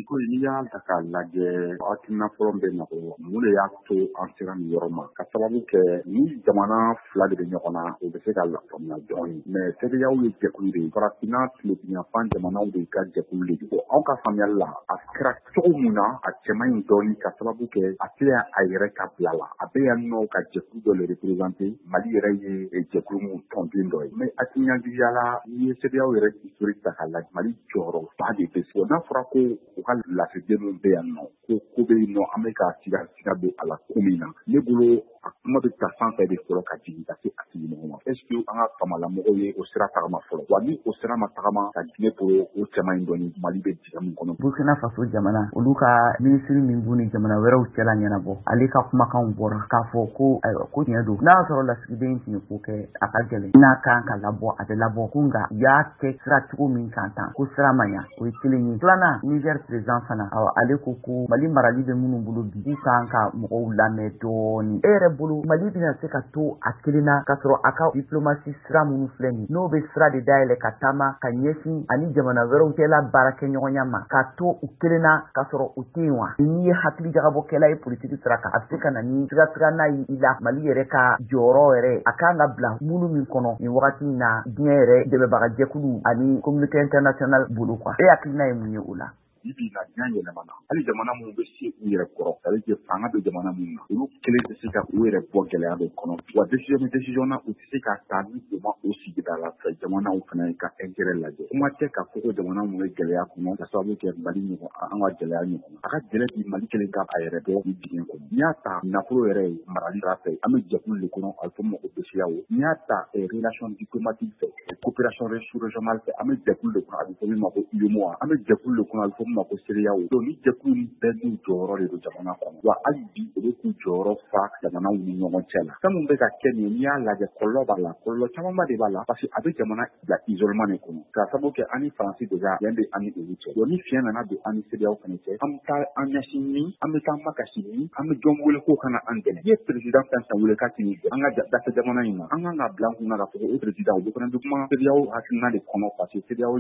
ko n'i y'a ta k'a lajɛ hakilina fɔlɔ bɛ na mun de y'a to an sera nin yɔrɔ ma ka sababu kɛ ni jamana fila de bɛ ɲɔgɔn na o bɛ se ka lafaamuya dɔɔnin mais CEDEAO ye jɛkulu de ye farafinna tilebiyanfan jamanaw de ka jɛkulu de ye anw ka faamuyali la a kɛra cogo min na a cɛ man ɲi dɔɔnin ka sababu kɛ a tɛ a yɛrɛ ka bila la a bɛ yan nɔ ka jɛkulu dɔ le représenter Mali yɛrɛ ye jɛkulu min tɔnden dɔ ye mais hakilinajuguya la n'i ye CEDEAO yɛrɛ historique ta k'a lajɛ Mali jɔyɔrɔba de bɛ so n'a fɔra ko u ka lasigiden min bɛ yan nɔ ko bɛ yen nɔ an bɛ ka siga don a la ko min na ne bolo a kuma bɛ ta sanfɛ de fɔlɔ ka jigin ka se a sigi ɲɔgɔn ma est ce que an ka famalamɔgɔw ye o sira tagama fɔlɔ wa ni o sira ma tagama ka diinɛ bolo o cɛman in dɔɔni Mali bɛ jigin min kɔnɔ. Burkina Faso jamana olu ka minisiri min b'u ni jamana wɛrɛw cɛla ɲɛnabɔ ale ka kumakanw bɔra k'a fɔ ko ko tiɲɛ don n'a y'a sɔrɔ lasigiden tun ye ko kɛ a ka gɛlɛn n'a kan ka labɔ a bɛ labɔ ko nka y'a kɛ sira cogo min kan tan ko sira ma ɲa o ye kelen ye filanan Niger président fana ale ko Mali marali bɛ minnu bolo bi k'u kan ka mɔgɔw lamɛn dɔɔni e yɛrɛ bolo Mali bɛna se ka to a kelenna ka sɔrɔ a ka diplomasi sira minnu filɛ nin n'o bɛ sira de dayɛlɛ ka taama ka ɲɛsin ani jamana wɛrɛw cɛla baara kɛ ɲɔgɔnya ma ka to u kelenna ka sɔrɔ u tɛ yen wa n'i ye hakili jagabɔkɛla ye politiki sira kan a bɛ se ka na ni siga n'a ye i la Mali yɛrɛ ka jɔyɔrɔ yɛrɛ a kan ka bila mulu min kɔnɔ nin wagati in na diɲɛ yɛrɛ dɛmɛbagajɛkulu ani communauté internationale bolo quoi e hakilina ye mun ye o la bi na diɲɛ yɛlɛmana hali jamana minnu bɛ se u yɛrɛ kɔrɔ c'est-à-dire que fanga bɛ jamana minnu na olu kelen tɛ se ka u yɛrɛ bɔ gɛlɛya dɔ kɔnɔ wa décision na u tɛ se ka taa ni u ma o sigida la fɛ jamanaw fana ka intérêt lajɛ kuma tɛ ka fɔ ko jamana minnu bɛ gɛlɛya kɔnɔ ka sababu kɛ Mali ɲɔgɔn an ka gɛlɛya ɲɔgɔn a ka gɛlɛya bi Mali kelen ka a yɛrɛ bɔ ni dingɛ kɔnɔ n'i y'a ta nafolo yɛrɛ ye marali sira fɛ an bɛ jɛkulu de kɔnɔ a bɛ fɔ ma ko BCEAO n'i y'a ta relation diplomatique fɛ coopération sous-régionale fɛ an bɛ jɛkulu de kɔnɔ a bɛ fɔ min ma ko UEMOA an bɛ jɛkulu de kɔnɔ a bɛ fɔ min ma ko CEDEAO ni jɛkulu bɛɛ n'u jɔyɔrɔ de don jamana kɔnɔ wa hali bi o bɛ k'u jɔyɔrɔ fa jamanaw ni ɲɔgɔn cɛ la fɛn min bɛ ka kɛ nin ye n'i y'a lajɛ kɔlɔlɔ b'a la kɔlɔlɔ camanba de b'a la parce que a bɛ jamana bila isolement de kɔnɔ k'a sababu kɛ an ni Faransi déjà yan bɛ an ni olu cɛ ni fiɲɛ nana don an ni CEDEAO fana cɛ an bɛ taa an ɲɛsin min an bɛ taa makasi min an bɛ jɔn wele k'o kana an dɛmɛ i ye président fɛn fɛn wele k'a tɛ nin an ka dafɛ jamana in na an kan ka bila an kunna k'a fɔ ko o président o fana bɛ kuma CEDEAO hakilina de kɔnɔ parce que CEDEAO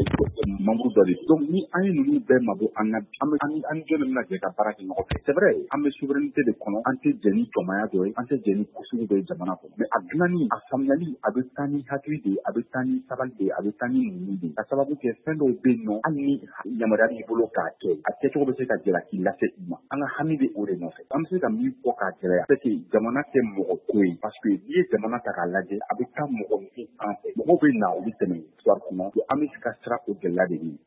membre dɔ de donc ni an ye ninnu bɛɛ mabɔ an na an jɔn de bɛna jɛ ka baara kɛ ɲɔgɔn fɛ c'est vrai an bɛ souveraineté de kɔnɔ an tɛ jɛ ni jɔnmaya dɔ ye an tɛ jɛ ni kusugu dɔ ye jamana kɔnɔ mais a dilanni a faamuyali a bɛ taa ni hakili de ye a bɛ taa ni sabali de ye a bɛ taa ni muɲu de ye ka sababu kɛ fɛn dɔw bɛ yen nɔ hali ni yamaruya b'i bolo k'a kɛ a kɛcogo bɛ se ka jalaki lase i ma an ka hami bɛ o de nɔfɛ an bɛ se ka min fɔ k'a gɛlɛya c'est que jamana tɛ mɔgɔ ko ye parce que n'i ye jamana ta k'a lajɛ a bɛ taa mɔgɔ min an fɛ mɔgɔw bɛ na olu tɛmɛ histoire kɔnɔ an bɛ se ka siran o gɛlɛya de ye